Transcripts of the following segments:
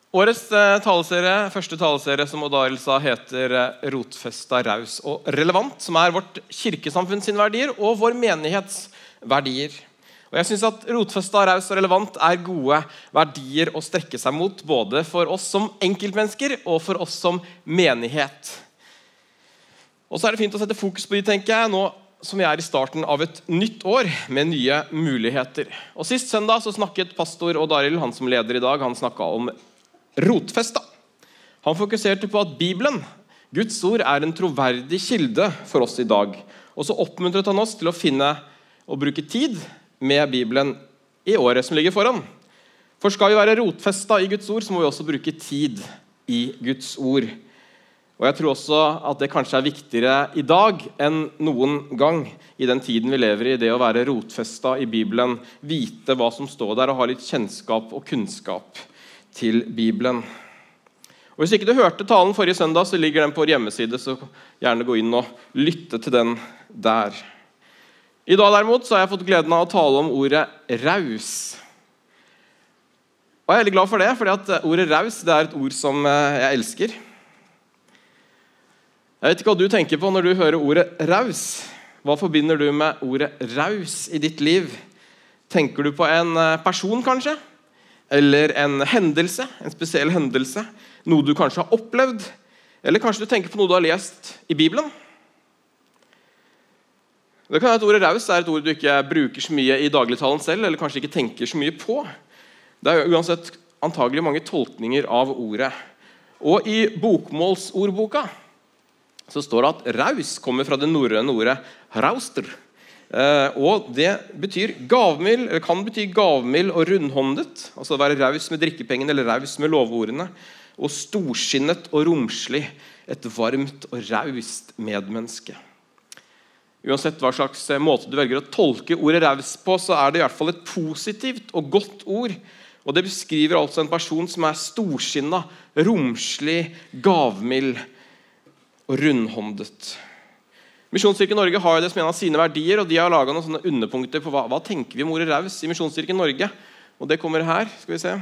Årets første taleserie, som Odd Arild sa, heter Rotfesta, raus og relevant, som vårt kirkesamfunn sine verdier og vår menighets verdier. Og jeg synes at rotfesta, raus og relevant gode verdier å strekke seg mot, både for oss som enkeltmennesker og for oss som menighet. Og så det fint å sette fokus på de, tenker jeg, nå som vi i starten av et nytt år med nye muligheter. Og sist søndag så snakket pastor Odd Arild, han som leder i dag, han snakket om rotfesta. Han fokuserte på at Bibelen, Guds ord, en troverdig kilde for oss i dag. Og så oppmuntret han oss til å finne og bruke tid med Bibelen i året som ligger foran. For skal vi være rotfesta i Guds ord, så må vi også bruke tid i Guds ord. Og jeg tror også at det kanskje viktigere i dag enn noen gang i den tiden vi lever i, det å være rotfesta i Bibelen, vite hva som står der og ha litt kjennskap og kunnskap til Bibelen. Og hvis ikke du hørte talen forrige søndag, så ligger den på vår hjemmeside, så gjerne gå inn og lytte til den der. I dag derimot så har jeg fått gleden av å tale om ordet raus. Og jeg veldig glad for det, fordi at ordet raus det et ord som jeg elsker. Jeg vet ikke hva du tenker på når du hører ordet raus. Hva forbinder du med ordet raus i ditt liv? Tenker du på en person kanskje? Eller en hendelse, en spesiell hendelse, noe du kanskje har opplevd, eller kanskje du tenker på noe du har lest i Bibelen. Det kan være at ordet raus et ord du ikke bruker så mye i dagligtalen selv, eller kanskje ikke tenker så mye på. Det uansett antagelig mange tolkninger av ordet. Og i bokmålsordboka så står det at raus kommer fra det norrøne ordet rauster. Og det betyr gavmild, eller kan bety gavmild og rundhåndet, altså være raus med drikkepengene eller raus med lovordene, og storskinnet og romslig, et varmt og raust medmenneske. Uansett hva slags måte du velger å tolke ordet raus på, så det i hvert fall et positivt og godt ord, og det beskriver altså en person som storskinnet, romslig, gavmild og rundhåndet. Misjonskirken Norge har det som en av sine verdier, og de har laget noen sånne underpunkter på hva tenker vi om ordet raus i Misjonskirken Norge. Og det kommer her, skal vi se.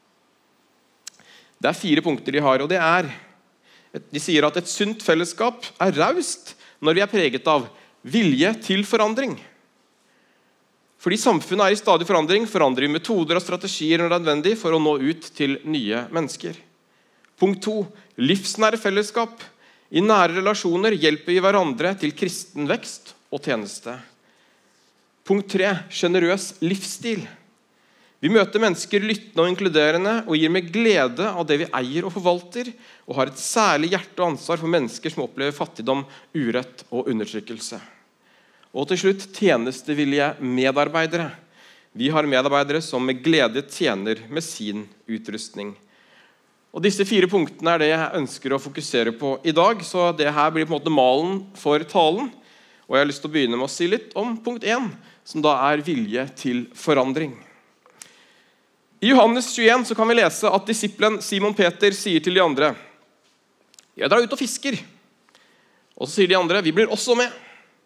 Det 4 punkter de har, og det de sier at et sunt fellesskap raust når vi preget av vilje til forandring. Fordi samfunnet i stadig forandring, forandrer vi metoder og strategier når det nødvendig for å nå ut til nye mennesker. Punkt 2. Livsnære fellesskap. I nære relasjoner hjelper vi hverandre til kristen vekst og tjeneste. Punkt 3. Generøs livsstil. Vi møter mennesker lyttende og inkluderende og gir med glede av det vi eier og forvalter, og har et særlig hjerte og ansvar for mennesker som opplever fattigdom, urett og undertrykkelse. Og til slutt, tjenestevillige medarbeidere. Vi har medarbeidere som med glede tjener med sin utrustning. Og disse 4 punktene det jeg ønsker å fokusere på i dag, så det her blir på en måte malen for talen. Og jeg har lyst til å begynne med å si litt om punkt 1, som da vilje til forandring. I Johannes 21 så kan vi lese at disippelen Simon Peter sier til de andre: «Jeg drar ut og fisker.» Og så sier de andre: «Vi blir også med.»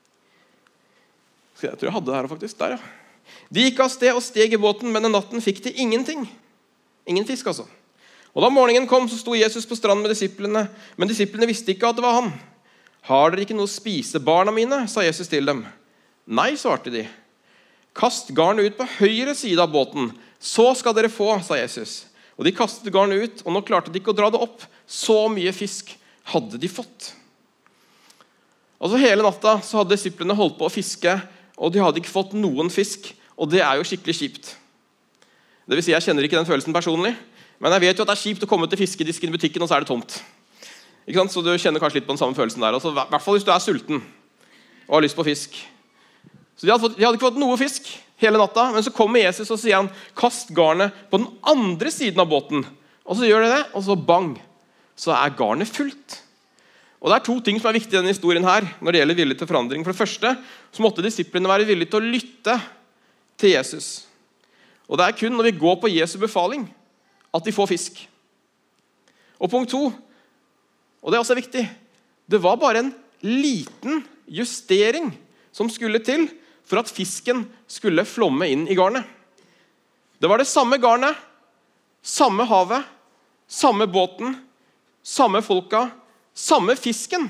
Jeg tror jeg hadde det her faktisk, der ja. De gikk av sted og steg i båten, men den natten fikk de ingenting. Ingen fisk altså. Og da morgenen kom, så sto Jesus på stranden med disiplene, men disiplene visste ikke at det var han. «Har dere ikke noe å spise, barna mine?» sa Jesus til dem. «Nei», svarte de. «Kast garnet ut på høyre side av båten, så skal dere få», sa Jesus. Og de kastet garnet ut, og nå klarte de ikke å dra det opp. Så mye fisk hadde de fått. Altså hele natta så hadde disiplene holdt på å fiske, og de hadde ikke fått noen fisk, og det jo skikkelig kjipt. Det vil si, jeg kjenner ikke den følelsen personlig, men jeg vet jo at det kjipt å komme til fiskedisken i butikken, og så det tomt. Ikke sant? Så du kjenner kanskje litt på den samme følelsen der. Altså, i hvert fall hvis du sulten og har lyst på fisk. Så de hadde ikke fått noe fisk hele natta, men så kommer Jesus og sier han: «Kast garnet på den andre siden av båten.» Og så gjør de det, og så bang, så garnet fullt. Og det 2 ting som viktige i denne historien her, når det gjelder vilje til forandring. For det første, så måtte disiplene være villige til å lytte til Jesus. Og det kun når vi går på Jesu befaling at de får fisk. Og punkt 2, og det også viktig, det var bare en liten justering som skulle til for at fisken skulle flomme inn i garnet. Det var det samme garnet, samme havet, samme båten, samme folka, samme fisken.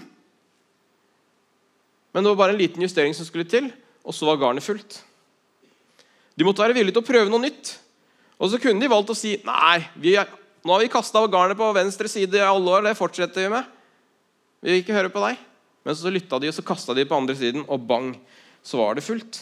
Men det var bare en liten justering som skulle til, og så var garnet fullt. De måtte være villige til å prøve noe nytt. Og så kunne de valgt å si, nei, nå har vi kastet garnet på venstre side i alle år, det fortsetter vi med. Vi vil ikke høre på deg. Men så lyttet de, og så kastet de på andre siden, og bang, så var det fullt.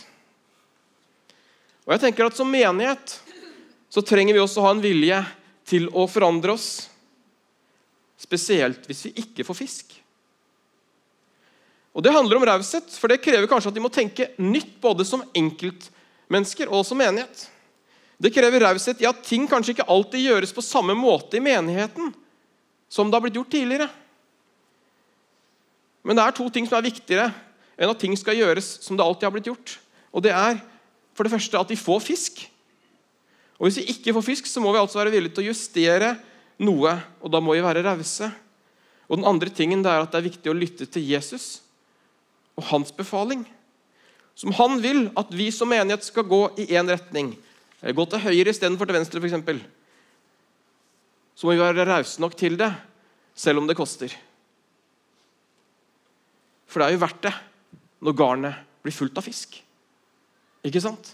Og jeg tenker at som menighet, så trenger vi også ha en vilje til å forandre oss, spesielt hvis vi ikke får fisk. Og det handler om raushet, for det krever kanskje at de må tenke nytt både som enkeltmennesker og som menighet. Det krever raushet i at ting kanskje ikke alltid gjøres på samme måte i menigheten som det har blitt gjort tidligere. Men det er to ting som er viktigere enn at ting skal gjøres som det alltid har blitt gjort. Og det er for det første at de får fisk. Og hvis vi ikke får fisk, så må vi altså være villige til å justere noe, og da må vi være rause. Og den andre tingen det er at det er viktig å lytte til Jesus og hans befaling. Som han vil at vi som menighet skal gå i en retning. Gå til høyre i stedet for til venstre, for eksempel. Så må vi være rause nok til det, selv om det koster. For det er jo verdt det når garnet blir fullt av fisk. Ikke sant?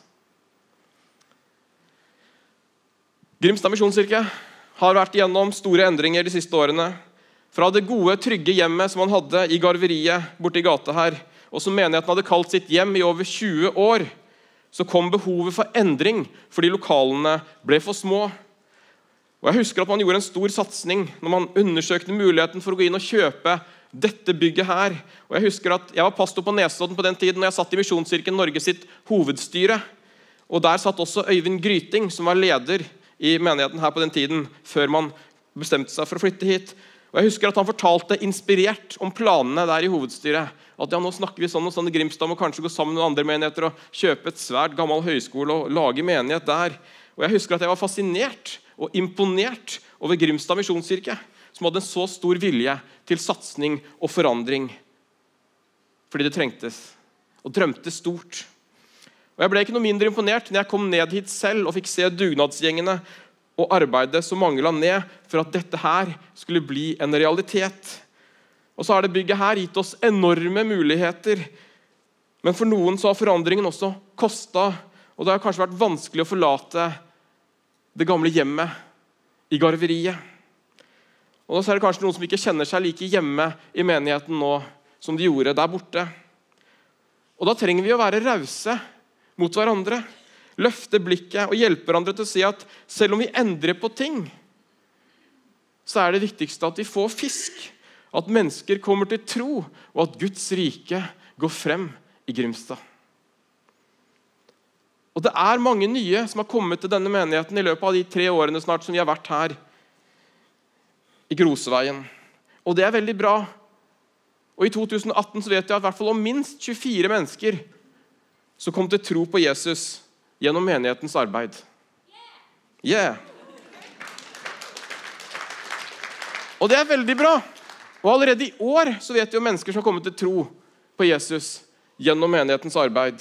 Grimstad Misjonskirke har vært igjennom store endringer de siste årene. Fra det gode, trygge hjemmet som man hadde i garveriet borte i gata her, og som menigheten hadde kalt sitt hjem i over 20 år, så kom behovet for endring fordi lokalene ble for små. Og jeg husker at man gjorde en stor satsing når man undersøkte muligheten for å gå inn og kjøpe dette bygget her. Og jeg husker at jeg var pastor på Nesodden på den tiden, når jeg satt i Misjonskirken Norge sitt hovedstyre. Og der satt også Øyvind Gryting, som var leder i menigheten her på den tiden, før man bestemte seg for å flytte hit. Og jeg husker at han fortalte inspirert om planene der i hovedstyret. At ja, nå snakker vi sånn og sånn i Grimstad, og kanskje gå sammen med andre menigheter og kjøpe et svært gammel høyskole og lage menighet der. Og jeg husker at jeg var fascinert og imponert over Grimstad Misjonskirke, som hadde en så stor vilje til satsning og forandring. Fordi det trengtes, og drømte stort. Og jeg ble ikke noe mindre imponert når jeg kom ned hit selv og fikk se dugnadsgjengene og arbeidet som mange la ned for at dette her skulle bli en realitet. Og så har det bygget her gitt oss enorme muligheter. Men for noen så har forandringen også kostet, og det har kanskje vært vanskelig å forlate det gamle hjemmet i garveriet. Og så er det kanskje noen som ikke kjenner seg like hjemme i menigheten nå som de gjorde der borte. Og da trenger vi å være rause mot hverandre, løfte blikket og hjelpe hverandre til å si at selv om vi endrer på ting, så er det viktigste at vi får fisk, at mennesker kommer til tro, og at Guds rike går frem i Grimstad. Og det er mange nye som har kommet til denne menigheten i løpet av de 3 årene snart som vi har vært her i Groseveien. Og det er veldig bra. Og i 2018 så vet jeg at i hvert fall om minst 24 mennesker som kom til tro på Jesus gjennom menighetens arbeid. Yeah! Og det er veldig bra. Og allerede i år så vet vi om mennesker som har kommet til tro på Jesus gjennom menighetens arbeid.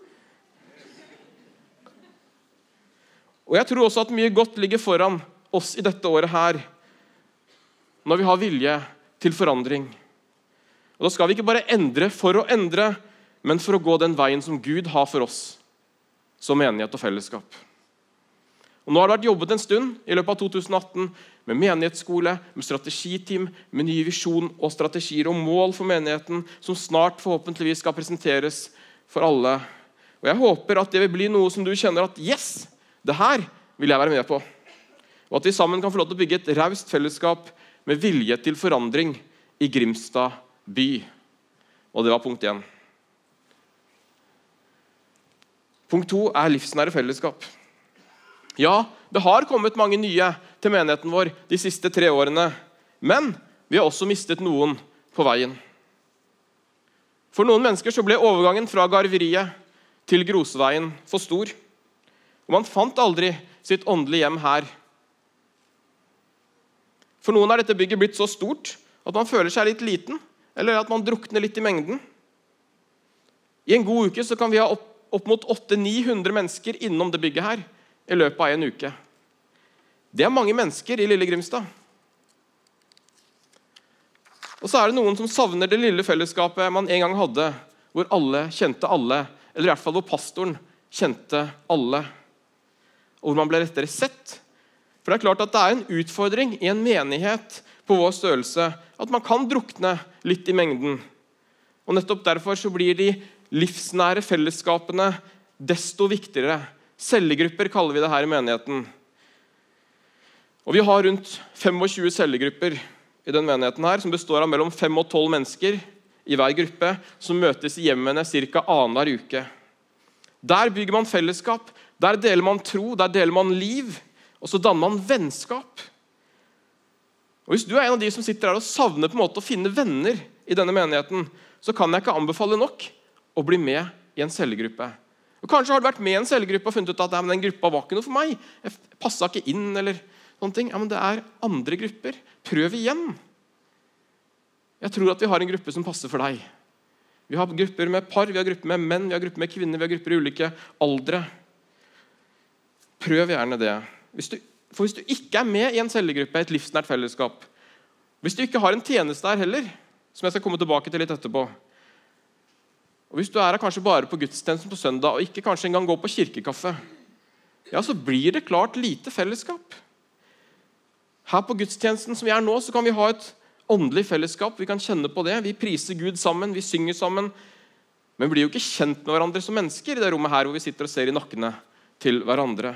Og jeg tror også at mye godt ligger foran oss i dette året her, når vi har vilje til forandring. Og da skal vi ikke bare endre for å endre, men for å gå den veien som Gud har for oss, som menighet og fellesskap. Og nå har det vært jobbet en stund i løpet av 2018 med menighetsskole, med strategiteam, med ny visjon og strategier og mål for menigheten, som snart forhåpentligvis skal presenteres for alle. Og jeg håper at det vil bli noe som du kjenner at yes, det her vil jeg være med på. Og at vi sammen kan få lov til å bygge et raust fellesskap med vilje til forandring i Grimstad by. Og det var punkt 1. Punkt 2 er livsnære fellesskap. Ja, det har kommet mange nye til menigheten vår de siste 3 årene, men vi har også mistet noen på veien. For noen mennesker så ble overgangen fra garveriet til Groseveien for stor, og man fant aldri sitt åndelige hjem her. For noen er dette bygget blitt så stort at man føler seg litt liten, eller at man drukner litt i mengden. I en god uke så kan vi ha opp mot 800-900 mennesker innom det bygget her i løpet av en uke. Det er mange mennesker i Lille Grimstad. Og så det noen som savner det lille fellesskapet man en gang hadde, hvor alle kjente alle, eller i hvert fall hvor pastoren kjente alle, og hvor man ble rettere sett. For det klart at det en utfordring i en menighet på vår størrelse, at man kan drukne litt i mengden. Og nettopp derfor så blir de livsnære fellesskapene desto viktigere. Cellegrupper kaller vi det her i menigheten. Og vi har rundt 25 cellegrupper i den menigheten her, som består av mellom 5 og 12 mennesker i hver gruppe, som møtes i hjemmene ca. annenhver uke. Der bygger man fellesskap, der deler man tro, der deler man liv, og så danner man vennskap. Og hvis du en av de som sitter her og savner på en måte å finne venner i denne menigheten, så kan jeg ikke anbefale nok å bli med i en cellegruppe. Og kanskje har du vært med i en cellegruppe og funnet ut at den gruppa var ikke noe for meg. Jeg passet ikke inn, eller sånne ting. Ja, men det andre grupper. Prøv igjen. Jeg tror at vi har en gruppe som passer for deg. Vi har grupper med par, vi har grupper med menn, vi har grupper med kvinner, vi har grupper i ulike aldre. Prøv gjerne det. For hvis du ikke med i en cellegruppe, et livsnært fellesskap, hvis du ikke har en tjeneste der heller, som jeg skal komme tilbake til litt etterpå, og hvis du her kanskje bare på gudstjenesten på søndag, og ikke kanskje engang går på kirkekaffe, ja, så blir det klart lite fellesskap. Her på gudstjenesten som vi nå, så kan vi ha et åndelig fellesskap, vi kan kjenne på det, vi priser Gud sammen, vi synger sammen, men vi blir jo ikke kjent med hverandre som mennesker i det rommet her, hvor vi sitter og ser i nakkene til hverandre.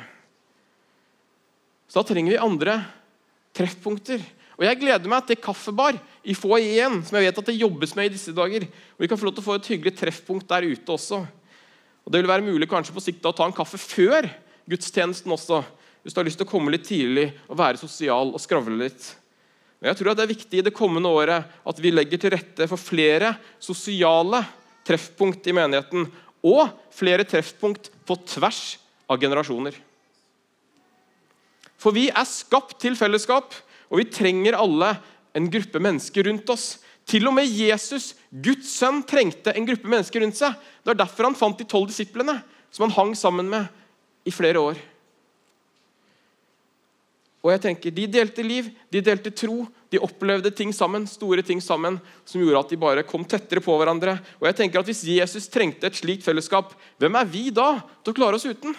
Så da trenger vi andre treffpunkter. Og jeg gleder meg til kaffebar i foajeen, som jeg vet at det jobbes med i disse dager. Og vi kan få lov til å få et hyggelig treffpunkt der ute også. Og det vil være mulig kanskje på sikt å ta en kaffe før gudstjenesten også, hvis du har lyst til å komme litt tidlig og være sosial og skravle litt. Men jeg tror at det viktig i det kommende året at vi legger til rette for flere sosiale treffpunkt i menigheten, og flere treffpunkt på tvers av generasjoner. For vi skapt til fellesskap, og vi trenger alle en gruppe mennesker rundt oss. Til og med Jesus, Guds sønn, trengte en gruppe mennesker rundt seg. Det var derfor han fant de 12 disiplene, som han hang sammen med i flere år. Og jeg tenker, de delte liv, de delte tro, de opplevde ting sammen, store ting sammen, som gjorde at de bare kom tettere på hverandre. Og jeg tenker at hvis Jesus trengte et slikt fellesskap, hvem vi da til å klare oss uten?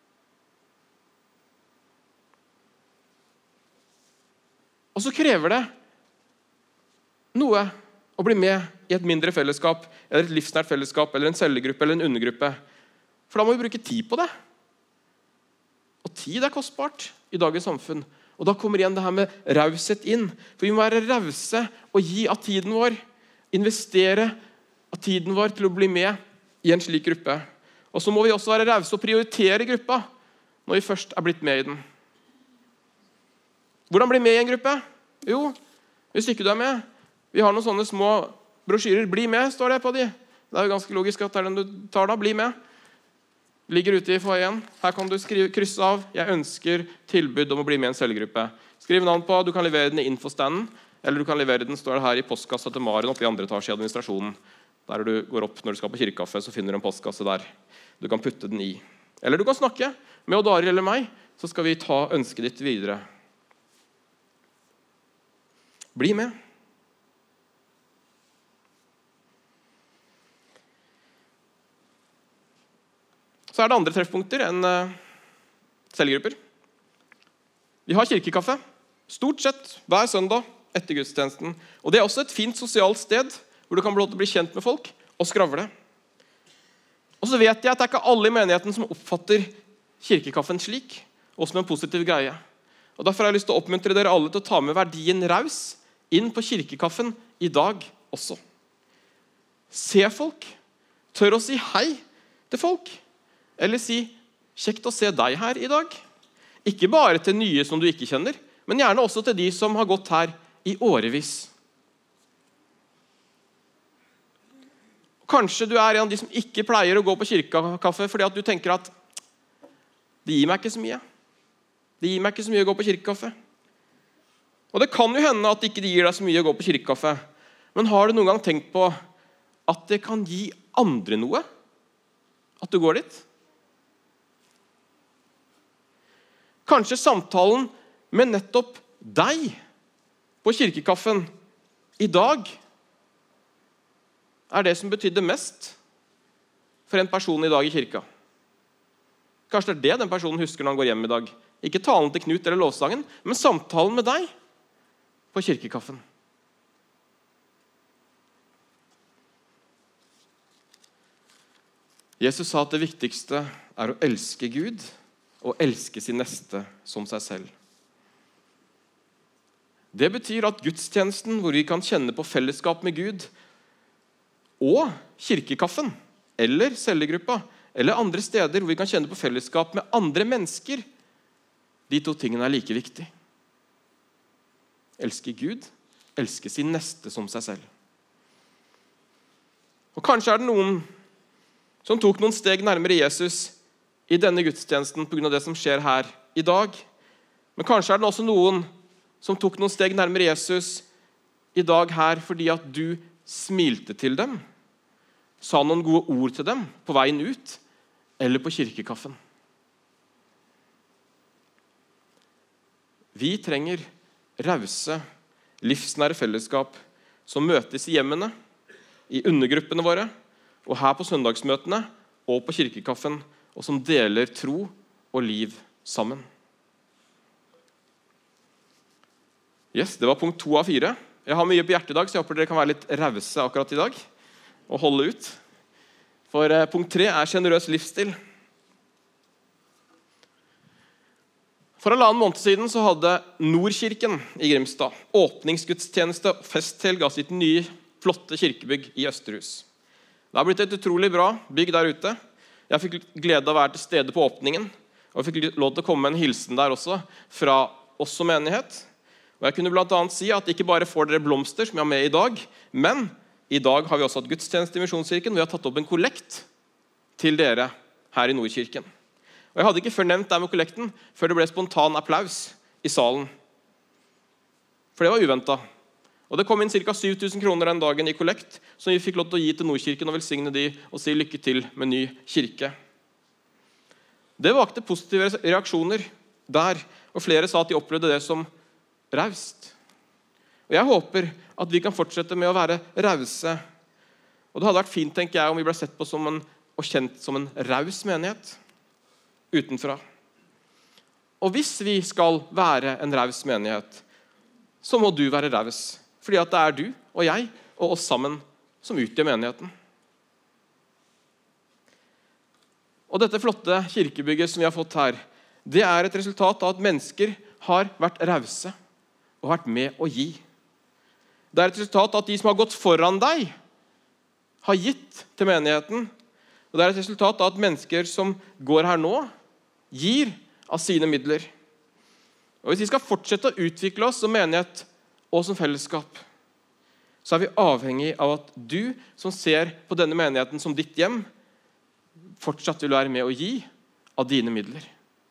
Og så krever det noe å bli med i et mindre fellesskap, eller et livsnært fellesskap, eller en cellegruppe, eller en undergruppe. For da må vi bruke tid på det. Og tid kostbart i dagens samfunn. Og da kommer igjen det her med raushet inn. For vi må være rause og gi av tiden vår, investere av tiden vår til å bli med i en slik gruppe. Og så må vi også være rause og prioritere gruppa når vi først blitt med i den. Hvordan bli med i en gruppe? Jo, hvis ikke du med, vi har noen sånne små brosjyrer. Bli med, står det på de. Det jo ganske logisk at det den du tar da. Bli med. Ligger ute i foajeen. Her kan du krysse av. Jeg ønsker tilbud om å bli med i en cellegruppe. Skriv navn på, du kan levere den i infostanden, eller du kan levere den, står det her i postkassa til Maren oppe i andre etasje i administrasjonen. Der du går opp når du skal på kirkekaffe, så finner du en postkasse der. Du kan putte den i. Eller du kan snakke med Odd Arild eller meg, så skal vi ta ønsket ditt videre. Bli med. Så det andre treffpunkter enn cellegrupper. Vi har kirkekaffe, stort sett hver søndag etter gudstjenesten. Og det også et fint sosialt sted, hvor du kan bli kjent med folk og skravle. Og så vet jeg at det ikke alle i menigheten som oppfatter kirkekaffen slik, og som en positiv greie. Og derfor har jeg lyst til å oppmuntre dere alle til å ta med verdien raus inn på kirkekaffen i dag også. Se folk. Tør å si hei til folk. Eller si, kjekt å se deg her i dag. Ikke bare til nye som du ikke kjenner, men gjerne også til de som har gått her i årevis. Kanskje du en av de som ikke pleier å gå på kirkekaffe fordi at du tenker at det gir meg ikke så mye. Det gir meg ikke så mye å gå på kirkekaffe. Og det kan jo hende at det ikke gir deg så mye å gå på kirkekaffe. Men har du noen gang tenkt på at det kan gi andre noe? At du går dit? Kanskje samtalen med nettopp deg på kirkekaffen i dag er det som betydde mest for en person i dag i kirka. Kanskje det er det den personen husker når han går hjem i dag. Ikke talen til Knut eller lovsangen, men samtalen med deg på kirkekaffen. Jesus sa at det viktigste er å elske Gud og elske sin neste som seg selv. Det betyr at gudstjenesten, hvor vi kan kjenne på fellesskap med Gud, og kirkekaffen, eller cellegruppa, eller andre steder hvor vi kan kjenne på fellesskap med andre mennesker, de to tingene er like viktige. Elske Gud, elske sin neste som seg selv. Og kanskje er det noen som tok noen steg nærmere Jesus i denne gudstjenesten på grunn av det som skjer her i dag. Men kanskje er det også noen som tok noen steg nærmere Jesus i dag her fordi at du smilte til dem, sa noen gode ord til dem på veien ut, eller på kirkekaffen. Vi trenger rause, livsnære fellesskap som møtes i hjemmene, i undergruppene våre, og her på søndagsmøtene og på kirkekaffen, og som deler tro og liv sammen. Yes, det var punkt 2 av 4. Jeg har mye på hjertet i dag, så jeg håper dere kan være litt rause akkurat i dag, og holde ut. For punkt 3 er generøs livsstil. For 1,5 måned siden så hadde Nordkirken i Grimstad åpningsgudstjeneste og festhelg av sitt nye, flotte kirkebygg i Østerhus. Det har blitt et utrolig bra bygg der ute. Jeg fikk glede av å være til stede på åpningen, og jeg fikk lov til å komme med en hilsen der også, fra oss som menighet. Og jeg kunne blant annet si at ikke bare får dere blomster som jeg har med i dag, men i dag har vi også hatt gudstjeneste i Misjonskirken, og vi har tatt opp en kollekt til dere her i Nordkirken. Og jeg hadde ikke før nevnt det med kollekten, før det ble spontan applaus i salen. For det var uventet. Og det kom inn ca. 7.000 kroner den dagen i kollekt, som vi fikk lov til å gi til Nordkirken og velsigne de og si lykke til med ny kirke. Det vakte positive reaksjoner der, og flere sa at de opplevde det som raust. Og jeg håper at vi kan fortsette med å være rause. Og det hadde vært fint, tenker jeg, om vi ble sett på som og kjent som en raus menighet utenfra. Og hvis vi skal være en raus menighet, så må du være raus. Fordi at det er du og jeg og oss sammen som utgjør menigheten. Og dette flotte kirkebygget som vi har fått her, det er et resultat av at mennesker har vært rause og vært med å gi. Det er et resultat av at de som har gått foran deg, har gitt til menigheten. Og det er et resultat av at mennesker som går her nå, gir av sine midler. Og hvis vi skal fortsette å utvikle oss som menighet og som fellesskap, så er vi avhengig av at du som ser på denne menigheten som ditt hjem, fortsatt vil være med å gi av dine midler.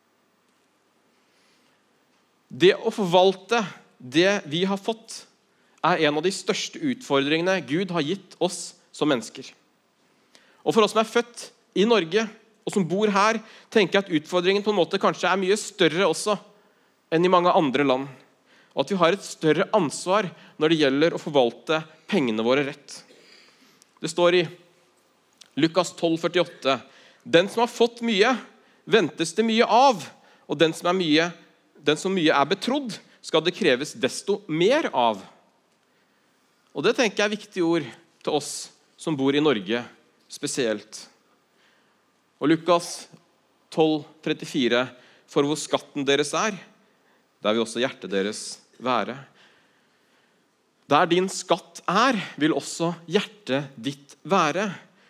Det å forvalte det vi har fått, er en av de største utfordringene Gud har gitt oss som mennesker. Og for oss som er født i Norge, og som bor her, tenker jeg at utfordringen på en måte kanskje er mye større også enn i mange andre land. Og at vi har et større ansvar når det gjelder å forvalte pengene våre rett. Det står i Lukas 12,48: Den som har fått mye, ventes det mye av, og den som mye er betrodd, skal det kreves desto mer av. Og det tenker jeg er viktige ord til oss som bor i Norge spesielt. Og Lukas 12,34: For hvor skatten deres er, der vil også hjertet deres være. Der din skatt er, vil også hjertet ditt være.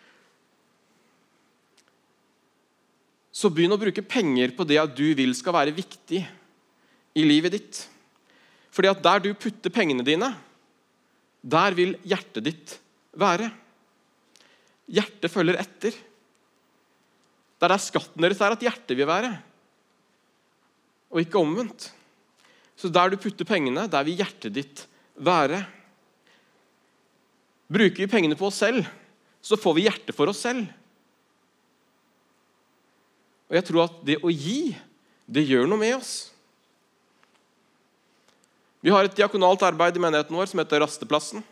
Så begynn å bruke penger på det at du vil skal være viktig i livet ditt. Fordi at der du putter pengene dine, der vil hjertet ditt være. Hjertet følger etter. Det er der skatten deres er at hjertet vil være, og ikke omvendt. Så der du putter pengene, der vil hjertet ditt være. Bruker vi pengene på oss selv, så får vi hjertet for oss selv. Og jeg tror at det å gi, det gjør noe med oss. Vi har et diakonalt arbeid i menigheten vår som heter Rasteplassen.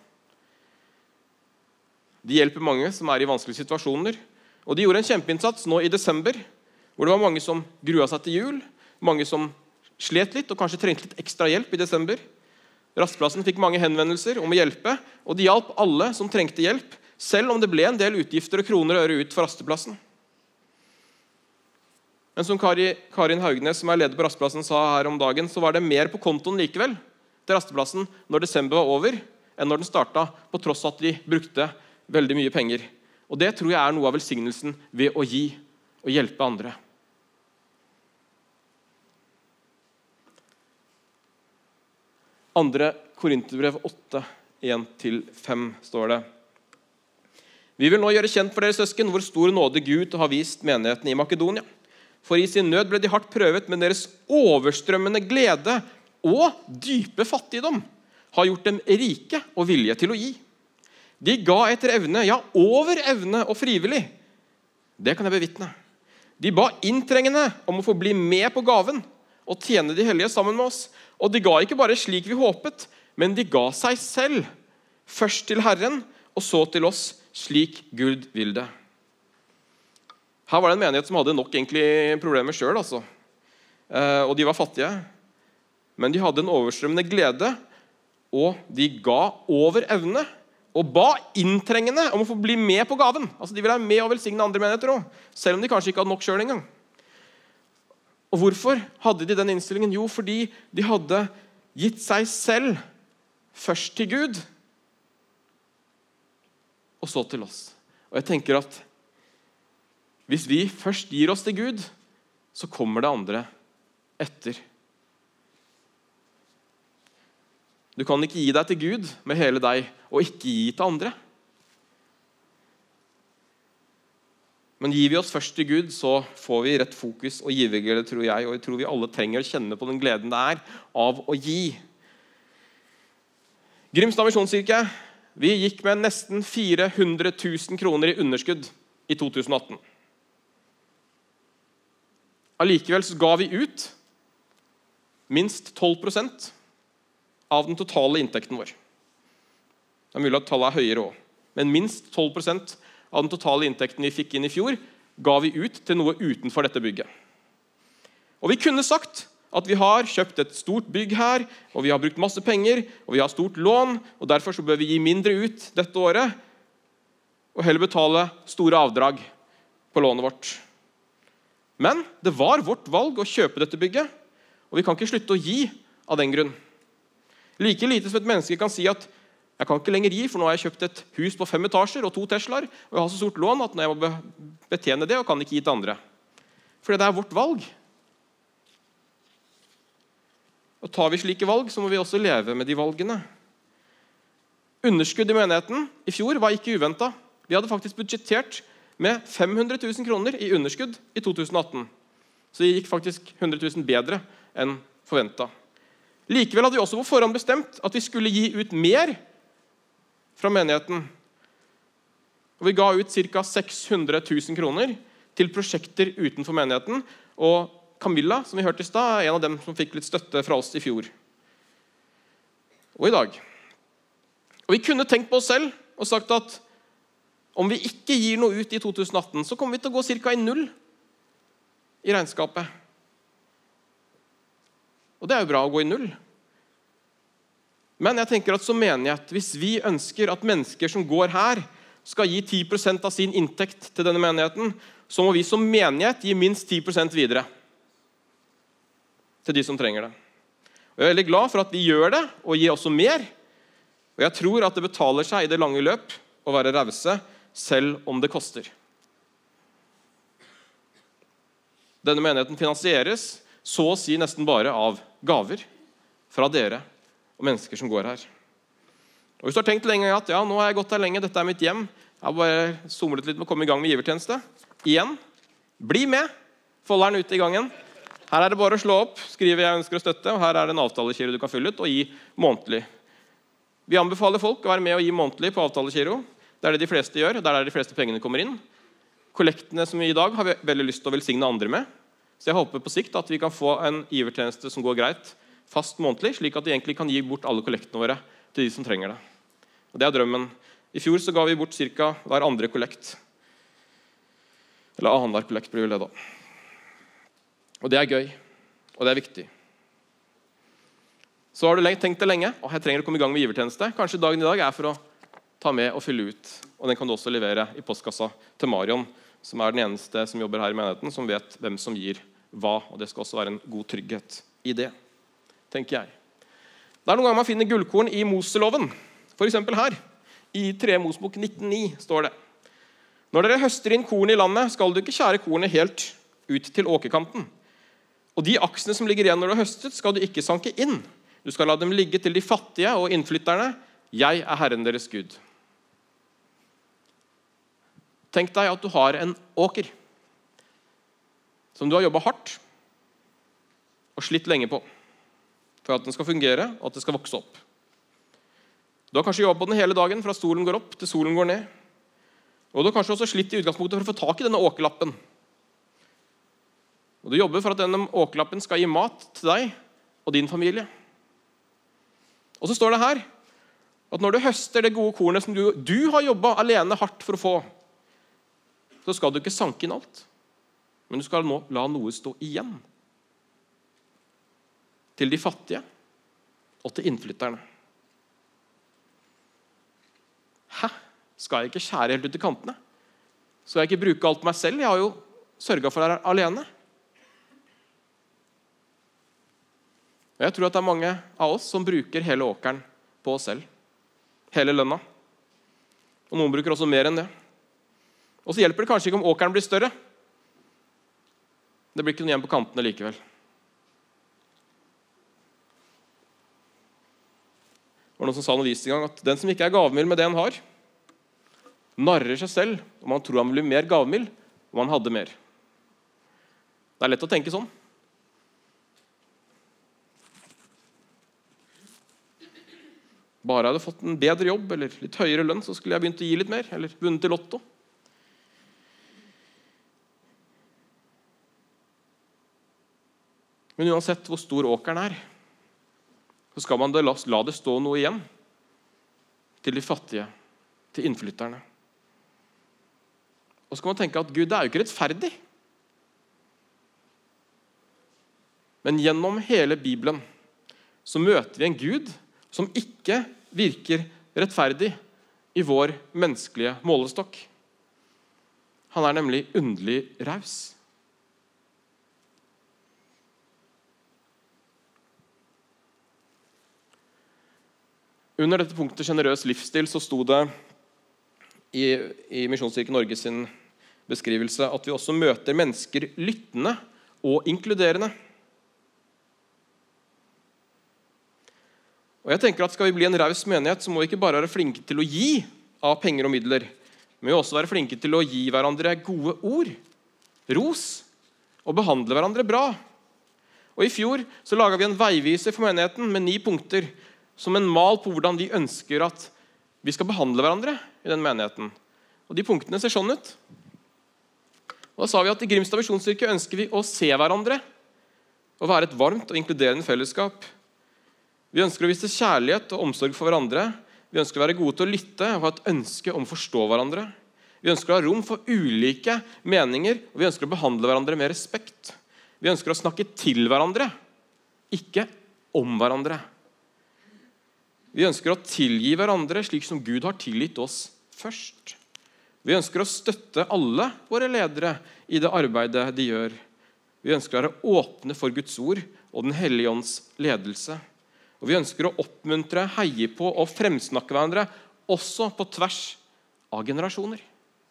De hjelper mange som er i vanskelige situasjoner. Og de gjorde en kjempeinnsats nå i desember, hvor det var mange som grua seg til jul, mange som slet litt og kanskje trengte litt ekstra hjelp i desember. Rasteplassen fikk mange henvendelser om å hjelpe, og de hjalp alle som trengte hjelp, selv om det ble en del utgifter og kroner og øre ut for Rasteplassen. Men som Karin Haugnes, som er leder på Rasteplassen, sa her om dagen, så var det mer på kontoen likevel til Rasteplassen når desember var over, enn når den startet, på tross at de brukte veldig mye penger. Og det tror jeg er noe av velsignelsen ved å gi og hjelpe andre. Andre Korinterbrev 8, 1-5 står det. Vi vil nå gjøre kjent for dere søsken hvor stor nåde Gud har vist menigheten i Makedonia. For i sin nød ble de hardt prøvet, men deres overstrømmende glede og dype fattigdom har gjort dem rike og vilje til å gi. De ga etter evne, ja, over evne og frivillig. Det kan jeg bevitne. De ba inntrengende om å få bli med på gaven og tjene de hellige sammen med oss. Og de ga ikke bare slik vi håpet, men de ga seg selv, først til Herren, og så til oss, slik Gud vil det. Her var det en menighet som hadde nok egentlig problemer selv, altså. Og de var fattige. Men de hadde en overstrømmende glede, og de ga over evne, og ba inntrengende om å få bli med på gaven. Altså de ville være med og velsigne andre menigheter også, selv om de kanskje ikke hadde nok selv engang. Og hvorfor hadde de den innstillingen? Jo, fordi de hadde gitt seg selv først til Gud, og så til oss. Og jeg tenker at hvis vi først gir oss til Gud, så kommer det andre etter. Du kan ikke gi deg til Gud med hele deg, og ikke gi til andre. Men gir vi oss først til Gud, så får vi rett fokus og giverglede, tror jeg. Og jeg tror vi alle trenger å kjenne på den gleden det er av å gi. Grimstad Misjonskirke, vi gikk med nesten 400 000 kroner i underskudd i 2018. Allikevel så ga vi ut minst 12% av den totale inntekten vår. Det er mulig at tallet er høyere også. Men minst 12% av den totale inntekten vi fikk inn i fjor, ga vi ut til noe utenfor dette bygget. Og vi kunne sagt at vi har kjøpt et stort bygg her, og vi har brukt masse penger, og vi har stort lån, og derfor så bør vi gi mindre ut dette året, og heller betale store avdrag på lånet vårt. Men det var vårt valg å kjøpe dette bygget, og vi kan ikke slutte å gi av den grunn. Like lite som et menneske kan si at jeg kan ikke lenger gi, for nå har jeg kjøpt et hus på 5 etasjer og 2 Teslaer, og jeg har så stort lån at jeg må betjene det, og kan ikke gi til andre. Fordi det er vårt valg. Og tar vi slike valg, så må vi også leve med de valgene. Underskudd i menigheten i fjor var ikke uventet. Vi hadde faktisk budsjettert med 500 000 kroner i underskudd i 2018. Så det gikk faktisk 100 000 bedre enn forventet. Likevel hadde vi også på forhånd bestemt at vi skulle gi ut mer fra menigheten. Og vi ga ut ca. 600 000 kroner til prosjekter utenfor menigheten, og Camilla, som vi hørte i stad, er en av dem som fikk litt støtte fra oss i fjor. Og i dag. Og vi kunne tenkt på oss selv og sagt at om vi ikke gir noe ut i 2018, så kommer vi til å gå ca. i null i regnskapet. Og det er jo bra å gå i null. Men jeg tenker at som menighet, hvis vi ønsker at mennesker som går her skal gi 10% av sin inntekt til denne menigheten, så må vi som menighet gi minst 10% videre til de som trenger det. Og jeg er veldig glad for at vi gjør det, og gir også mer. Og jeg tror at det betaler seg i det lange løp å være rause, selv om det koster. Denne menigheten finansieres så å si nesten bare av gaver fra dere og mennesker som går her. Og hvis du har tenkt lenge at ja, nå har jeg gått her lenge, dette er mitt hjem, jeg har bare somlet litt med å komme i gang med givertjeneste. Igjen, bli med, folderen ute i gangen. Her er det bare å slå opp, skrive jeg ønsker å støtte, og her er det en avtalegiro du kan fylle ut og gi månedlig. Vi anbefaler folk å være med og gi månedlig på avtalegiro. Det er det de fleste gjør, der er det de fleste pengene kommer inn. Kollektene som vi i dag har veldig lyst til å velsigne andre med. Så jeg håper på sikt at vi kan få en givertjeneste som går greit fast månedlig, slik at de egentlig kan gi bort alle kollektene våre til de som trenger det. Og det drømmen. I fjor så ga vi bort cirka hver andre kollekt. Eller annenhver kollekt blir det da. Og det gøy, og det viktig. Så har du tenkt det lenge, og jeg trenger å komme i gang med givertjeneste. Kanskje dagen i dag for å ta med og fylle ut. Og den kan du også levere i postkassa til Marion, som den eneste som jobber her i menigheten, som vet hvem som gir hva. Og det skal også være en god trygghet i det, tenker jeg. Det noen ganger man finner gullkorn i Moseloven. For eksempel her, i 3. Mosebok 19,9 står det: Når dere høster inn korn i landet, skal du ikke skjære kornet helt ut til åkerkanten. Og de aksene som ligger igjen når du har høstet, skal du ikke sanke inn. Du skal la dem ligge til de fattige og innflytterne. Jeg Herren deres Gud. Tenk deg at du har en åker som du har jobbet hardt og slitt lenge på for at den skal fungere og at det skal vokse opp. Du har kanskje jobbet på den hele dagen fra solen går opp til solen går ned. Og du har kanskje også slitt i utgangspunktet for å få tak i denne åkerlappen. Og du jobber for at denne åkerlappen skal gi mat til deg og din familie. Og så står det her at når du høster det gode kornet som du har jobbet alene hardt for å få, så skal du ikke sanke inn alt, men du skal nå la noe stå igjen til de fattige og til innflytterne. Hæ? Skal jeg ikke skjære helt ut i kantene? Skal jeg ikke bruke alt meg selv? Jeg har jo sørget for det alene. Og jeg tror at det mange av oss som bruker hele åkeren på oss selv. Hele lønna. Og noen bruker også mer enn det. Og så hjelper det kanskje ikke om åkeren blir større. Det blir ikke noe igjen på kantene likevel. Det var noen som sa noe vist en gang at den som ikke gavmild med det han har, narrer seg selv om han tror han blir mer gavmild om han hadde mer. Det lett å tenke sånn. Bare jeg hadde fått en bedre jobb eller litt høyere lønn, så skulle jeg begynt å gi litt mer, eller vunnet i lotto. Men uansett hvor stor åkeren så skal man la det stå noe igjen til de fattige, til innflytterne. Og så kan man tenke at Gud, det jo ikke rettferdig. Men gjennom hele Bibelen så møter vi en Gud som ikke virker rettferdig i vår menneskelige målestokk. Han nemlig underlig raus. Under dette punktet generøs livsstil så sto det i Misjonskirken Norge sin beskrivelse at vi også møter mennesker lyttende og inkluderende. Og jeg tenker at skal vi bli en raus menighet, så må vi ikke bare være flinke til å gi av penger og midler, men vi må også være flinke til å gi hverandre gode ord, ros, og behandle hverandre bra. Og i fjor så laget vi en veiviser for menigheten med 9 punkter, som en mal på hvordan vi ønsker at vi skal behandle hverandre i den menigheten. Og de punktene ser sånn ut. Og da sa vi at i Grimstad Misjonskirke ønsker vi å se hverandre og være et varmt og inkluderende fellesskap. Vi ønsker å vise kjærlighet og omsorg for hverandre. Vi ønsker å være gode til å lytte og ha et ønske om å forstå hverandre. Vi ønsker å ha rom for ulike meninger, og vi ønsker å behandle hverandre med respekt. Vi ønsker å snakke til hverandre, ikke om hverandre. Vi ønsker å tilgi hverandre slik som Gud har tilgitt oss først. Vi ønsker å støtte alle våre ledere i det arbeidet de gjør. Vi ønsker å være åpne for Guds ord og Den hellige ånds ledelse. Og vi ønsker å oppmuntre, heie på og fremsnakke hverandre, også på tvers av generasjoner.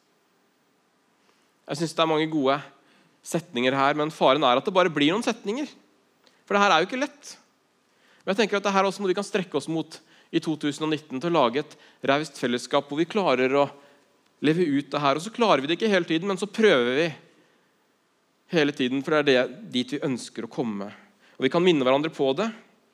Jeg synes det mange gode setninger her, men faren at det bare blir noen setninger. For det her jo ikke lett. Men jeg tenker at det her også må vi kan strekke oss mot i 2019 til å lage et raust fellesskap hvor vi klarer å leve ut det her. Og så klarer vi det ikke hele tiden, men så prøver vi hele tiden, for det dit vi ønsker å komme. Og vi kan minne hverandre på det.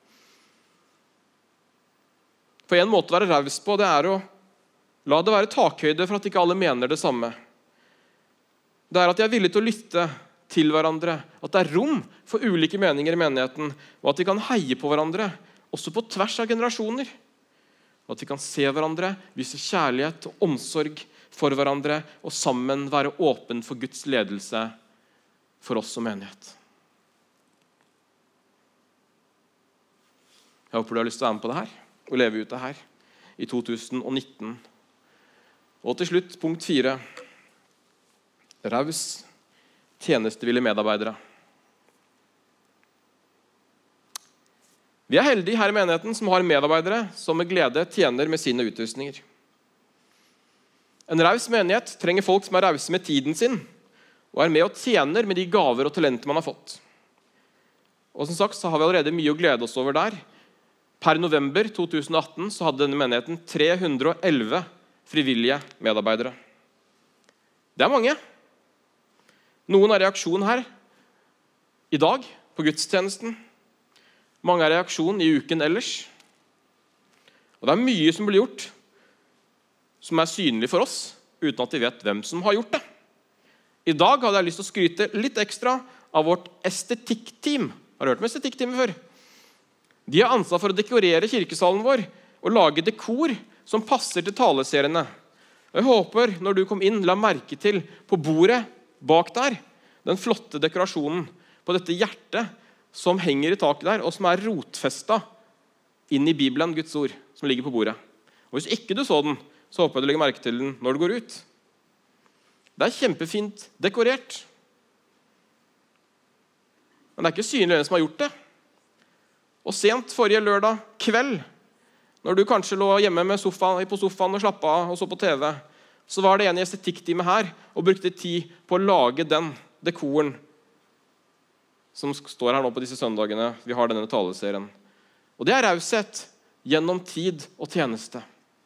For en måte å være raus på, det å la det være takhøyde for at ikke alle mener det samme. Det at jeg er villig til å lytte til hverandre, at det er rom for ulike meninger i menigheten, og at vi kan heie på hverandre, også på tvers av generasjoner. Og at vi kan se hverandre, vise kjærlighet og omsorg for hverandre, og sammen være åpen for Guds ledelse for oss som menighet. Jeg håper du har lyst til å være med på det her, og leve ut det her i 2019. Og til slutt, punkt 4. Raus, tjenestevillige medarbeidere. Vi er heldige her i menigheten som har medarbeidere som med glede tjener med sine utrustninger. En raus menighet trenger folk som er rause med tiden sin, og er med og tjener med de gaver og talenter man har fått. Og som sagt så har vi allerede mye å glede oss over der. Per november 2018 så hadde denne menigheten 311 frivillige medarbeidere. Det er mange. Noen er reaksjon her i dag på gudstjenesten. Mange er reaksjon i uken ellers. Og det er mye som blir gjort som er synlig for oss, uten at vi vet hvem som har gjort det. I dag hadde jeg lyst til å skryte litt ekstra av vårt estetikk-team. Har du hørt om estetikk-teamet før? De har ansvar for å dekorere kirkesalen vår og lage dekor som passer til taleseriene. Og jeg håper, når du kom inn, la merke til på bordet bak der, den flotte dekorasjonen på dette hjertet som henger i taket der, og som er rotfestet inn i Bibelen, Guds ord, som ligger på bordet. Og hvis ikke du så den, så håper jeg du legger merke til den når du går ut. Det er kjempefint dekorert. Men det er ikke synlig hvem som har gjort det. Og sent forrige lørdag kveld, når du kanskje lå hjemme på sofaen og slappet av og så på TV, så var det en i estetikk-teamet her og brukte tid på å lage den dekoren som står her nå på disse søndagene. Vi har denne taleserien. Og det er raushet gjennom tid og tjeneste.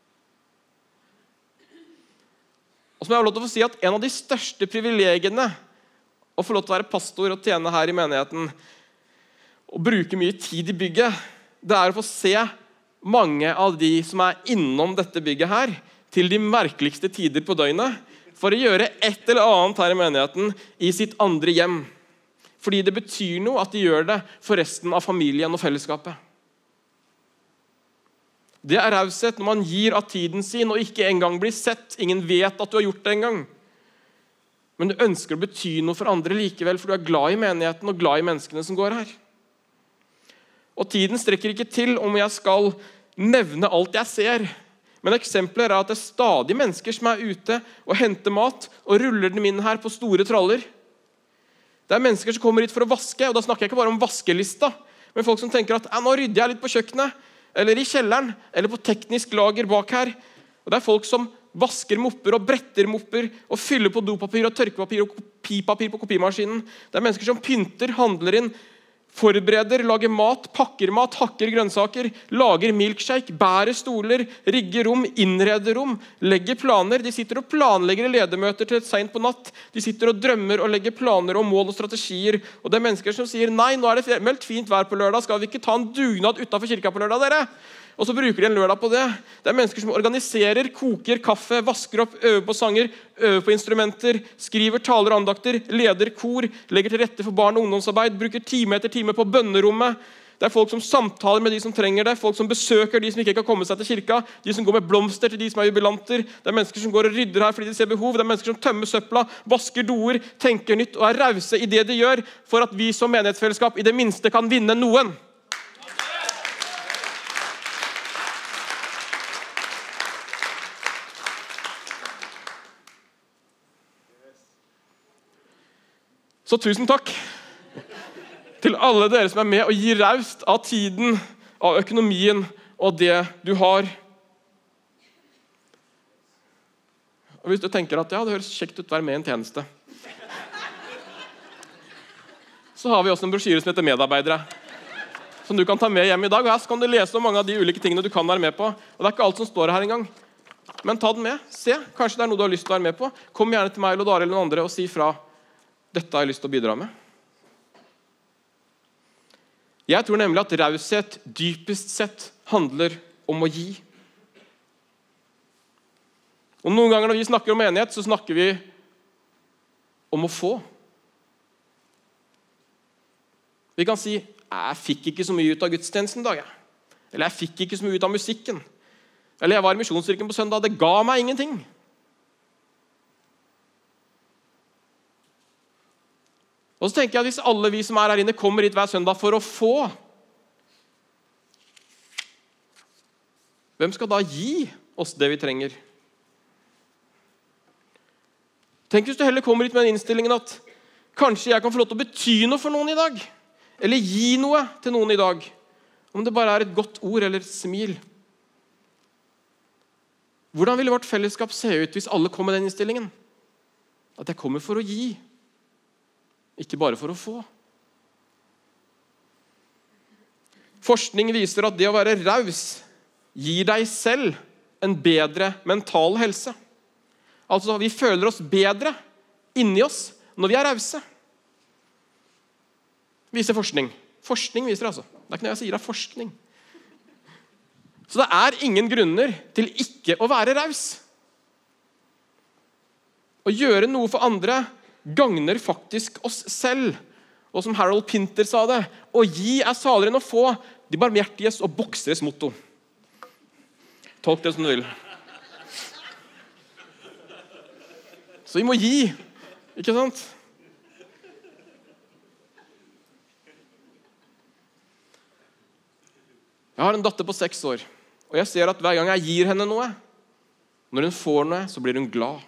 Og så må jeg ha lov til å få si at en av de største privilegiene å få lov til å være pastor og tjene her i menigheten og bruke mye tid i bygget, det er å få se mange av de som er innom dette bygget her til de merkeligste tider på døgnet for å gjøre et eller annet her i menigheten i sitt andre hjem. Fordi det betyr noe at de gjør det for resten av familien og fellesskapet. Det er raushet når man gir av tiden sin og ikke engang blir sett. Ingen vet at du har gjort det engang. Men du ønsker å bety noe for andre likevel, for du er glad i menigheten og glad i menneskene som går her. Og tiden strekker ikke til om jeg skal nevne alt jeg ser. Men eksempler er at det er stadig mennesker som er ute og henter mat og ruller dem inn her på store traller. Det er mennesker som kommer hit for å vaske, og da snakker jeg ikke bare om vaskelista, men folk som tenker at nå rydder jeg litt på kjøkkenet, eller i kjelleren, eller på teknisk lager bak her. Og det er folk som vasker mopper og bretter mopper og fyller på dopapir og tørkepapir og kopipapir på kopimaskinen. Det er mennesker som pynter, handler inn, forbereder, lager mat, pakker mat, hakker grønnsaker, lager milkshake, bærer stoler, rigger rom, innreder rom, legger planer. De sitter og planlegger ledermøter til et sent på natt. De sitter og drømmer og legger planer og mål og strategier. Og det er mennesker som sier, nei, nå er det meldt fint vær på lørdag, skal vi ikke ta en dugnad utenfor kirka på lørdag, dere? Og så bruker de en lørdag på det. Det er mennesker som organiserer, koker kaffe, vasker opp, øver på sanger, øver på instrumenter, skriver taler og andakter, leder kor, legger til rette for barn- og ungdomsarbeid, bruker time etter time på bønnerommet. Det er folk som samtaler med de som trenger det, folk som besøker de som ikke kan komme seg til kirka, de som går med blomster til de som er jubilanter. Det er mennesker som går og rydder her fordi de ser behov. Det er mennesker som tømmer søpla, vasker doer, tenker nytt og er rause i det de gjør for at vi som menighetsfellesskap i det minste kan vinne noen. Så tusen takk til alle dere som er med og gir raust av tiden, av økonomien og det du har. Og hvis du tenker at ja, det høres kjekt ut å være med i en tjeneste, så har vi også en brosjyre som heter Medarbeidere, som du kan ta med hjem i dag. Og her kan du lese om mange av de ulike tingene du kan være med på. Og det er ikke alt som står her engang. Men ta den med. Se, kanskje det er noe du har lyst til å være med på. Kom gjerne til meg eller Dare eller noen andre og si fra. Dette har jeg lyst til å bidra med. Jeg tror nemlig at raushet dypest sett handler om å gi. Og noen ganger når vi snakker om menighet, så snakker vi om å få. Vi kan si, jeg fikk ikke så mye ut av gudstjenesten i dag. Eller jeg fikk ikke så mye ut av musikken. Eller jeg var i misjonskirken på søndag, det ga meg ingenting. Og så tenker jeg at hvis alle vi som her inne kommer hit hver søndag for å få, hvem skal da gi oss det vi trenger? Tenk hvis du heller kommer hit med den innstillingen at kanskje jeg kan få lov til å bety noe for noen i dag, eller gi noe til noen i dag, om det bare er et godt ord eller et smil. Hvordan ville vårt fellesskap se ut hvis alle kom med den innstillingen? At jeg kommer for å gi, ikke bare for å få. Forskning viser at det å være raus gir deg selv en bedre mental helse. Altså, vi føler oss bedre inni oss når vi er rause. Viser forskning. Forskning viser det altså. Det er ikke noe jeg sier, det er forskning. Så det er ingen grunner til ikke å være raus. Å gjøre noe for andre gagner faktisk oss selv. Og som Harold Pinter sa det, å gi er saligere enn å få, de barmhjertiges og bokseres motto. Tolk det som du vil. Så vi må gi, ikke sant? Jeg har en datter på 6 år, og jeg ser at hver gang jeg gir henne noe, når hun får noe, så blir hun glad.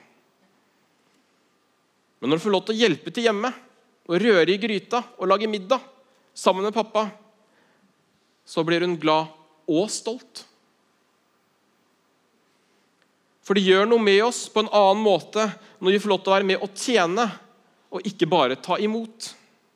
Men når hun får lov til å hjelpe til hjemme, og røre i gryta, og lage middag, sammen med pappa, så blir hun glad og stolt. For det gjør noe med oss på en annen måte når vi får lov til å være med og tjene, og ikke bare ta imot.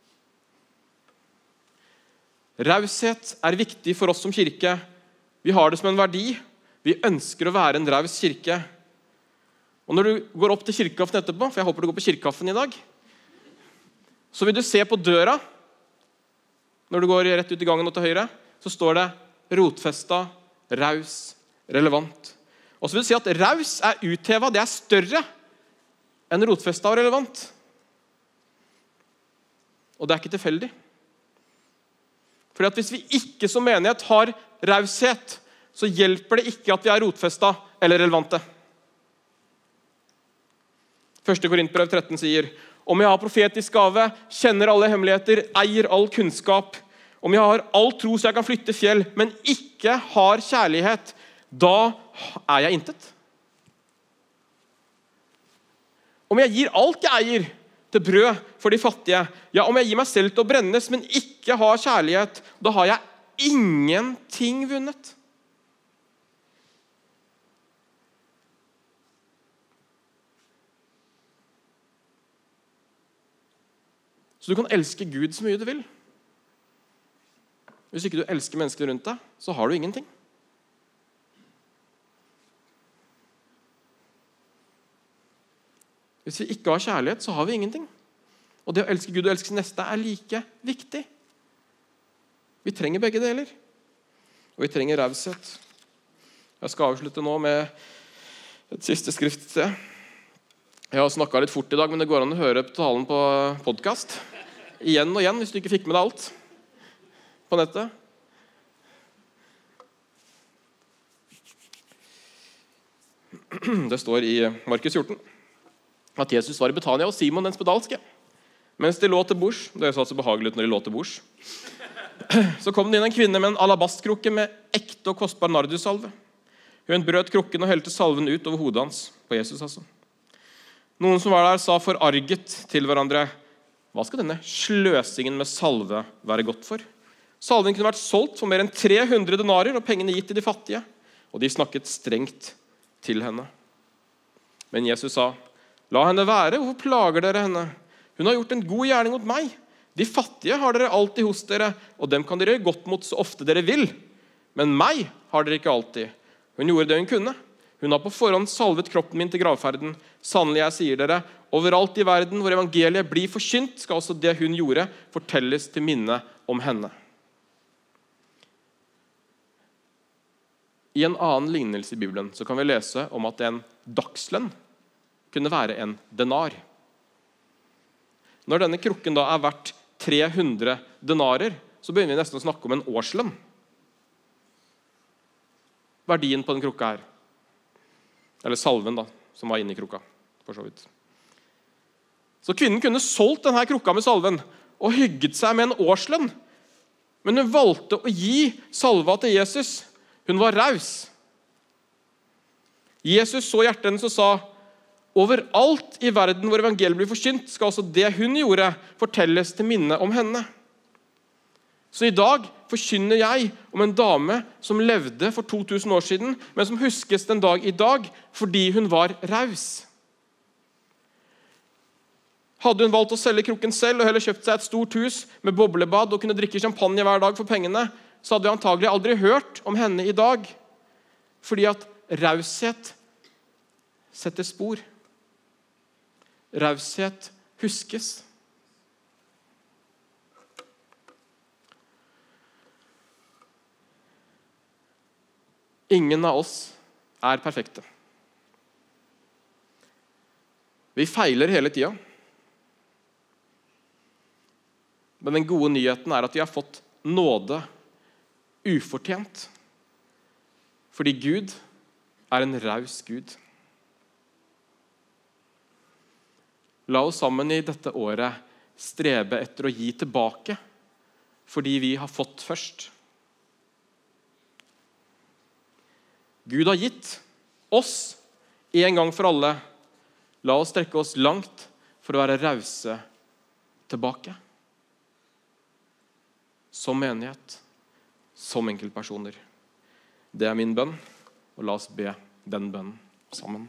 Raushet er viktig for oss som kirke. Vi har det som en verdi. Vi ønsker å være en raus kirke. Og når du går opp til kirkekaffen etterpå, for jeg håper du går på kirkekaffen i dag, så vil du se på døra, når du går rett ut i gangen og til høyre, så står det rotfesta, raus, relevant. Og så vil du si at raus er uthevet, det er større enn rotfesta og relevant. Og det er ikke tilfeldig. Fordi at hvis vi ikke som menighet har raushet, så hjelper det ikke at vi er rotfesta eller relevante. 1. Korinterbrev 13 sier, om jeg har profetisk gave, kjenner alle hemmeligheter, eier all kunnskap, om jeg har all tro så jeg kan flytte fjell, men ikke har kjærlighet, da er jeg intet. Om jeg gir alt jeg eier til brød for de fattige, ja, om jeg gir meg selv til å brennes, men ikke har kjærlighet, da har jeg ingenting vunnet. Så du kan elske Gud så mye du vil. Hvis ikke du elsker mennesker rundt deg, så har du ingenting. Hvis vi ikke har kjærlighet, så har vi ingenting. Og det å elske Gud og elske neste er like viktig. Vi trenger begge deler. Og vi trenger raushet. Jeg skal avslutte nå med et siste skriftsted. Jeg har snakket litt fort i dag, men det går an å høre på talen på podcast. Igjen og igjen, hvis du ikke fikk med deg alt på nettet. Det står i Markus 14 at Jesus var i Betania og Simon den spedalske. Mens de lå til bords, det så altså behagelig ut når de lå til bords, så kom det inn en kvinne med en alabastkrukke med ekte og kostbar nardussalve. Hun brøt krukken og helte salven ut over hodet hans, på Jesus altså. Noen som var der sa forarget til hverandre, hva skal denne sløsingen med salve være godt for? Salven kunne vært solgt for mer enn 300 denarer, og pengene gitt til de fattige. Og de snakket strengt til henne. Men Jesus sa, la henne være, hvorfor plager dere henne? Hun har gjort en god gjerning mot meg. De fattige har dere alltid hos dere, og dem kan dere gjøre godt mot så ofte dere vil. Men meg har dere ikke alltid. Hun gjorde det hun kunne. Hun har på forhånd salvet kroppen min til gravferden. Sannelig, jeg sier dere, overalt i verden hvor evangeliet blir forkynt, skal også det hun gjorde fortelles til minne om henne. I en annen lignelse i Bibelen så kan vi lese om at en dagslønn kunne være en denar. Når denne krukken da er verdt 300 denarer, så begynner vi nesten å snakke om en årslønn. Verdien på den krukka her. Eller salven da, som var inne i krukka, for så vidt. Så kvinnen kunne solgt denne krukka med salven og hygget seg med en årslønn. Men hun valgte å gi salva til Jesus. Hun var raus. Jesus så hjertet hennes og sa, overalt i verden hvor evangeliet blir forkynt, skal også det hun gjorde fortelles til minne om henne. Så i dag forkynner jeg om en dame som levde for 2000 år siden, men som huskes den dag i dag fordi hun var raus. Hadde hun valgt å selge krukken selv og heller kjøpt seg et stort hus med boblebad og kunne drikke champagne hver dag for pengene, så hadde vi antagelig aldri hørt om henne i dag. Fordi at raushet setter spor. Raushet huskes. Ingen av oss er perfekte. Vi feiler hele tiden. Men den gode nyheten er at vi har fått nåde ufortjent. Fordi Gud er en raus Gud. La oss sammen i dette året strebe etter å gi tilbake, fordi vi har fått først. Gud har gitt oss en gang for alle. La oss strekke oss langt for å være rause tilbake. Som menighet, som enkeltpersoner. Det er min bønn, og la oss be den bønnen sammen.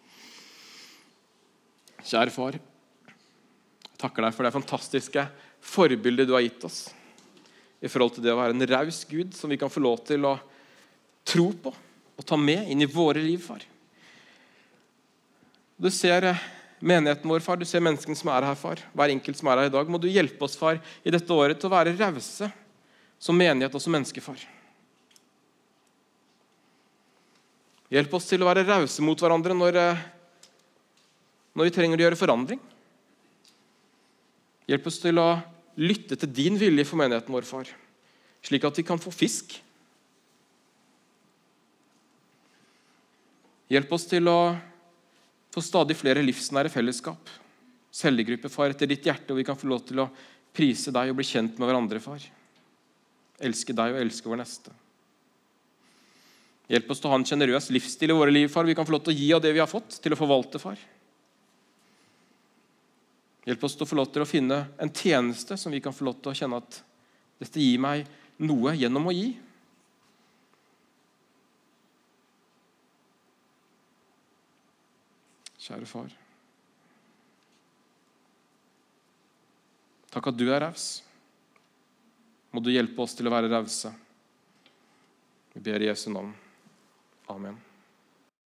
Kjære far, jeg takker deg for det fantastiske forbildet du har gitt oss i forhold til det å være en raus Gud som vi kan få lov til å tro på og ta med inn i våre liv, far. Du ser menigheten vår, far. Du ser menneskene som er her, far. Hver enkelt som er her i dag. Må du hjelpe oss, far, i dette året til å være rause som menighet og som menneske, far. Hjelp oss til å være rause mot hverandre når vi trenger å gjøre forandring. Hjelp oss til å lytte til din vilje for menigheten vår, far, slik at vi kan få fisk. Hjelp oss til å få stadig flere livsnære fellesskap, cellegrupper, far, etter ditt hjerte, og vi kan få lov til å prise deg og bli kjent med hverandre, far. Elske deg og elske vår neste. Hjelp oss til å ha en generøs livsstil i våre liv, far. Vi kan få lov til å gi av det vi har fått, til å forvalte, far. Hjelp oss til å få lov til å finne en tjeneste som vi kan få lov til å kjenne at dette gir meg noe gjennom å gi. Kjære far. Takk at du er raus. Må du hjelpe oss til å være rause. Vi ber i Jesu navn. Amen.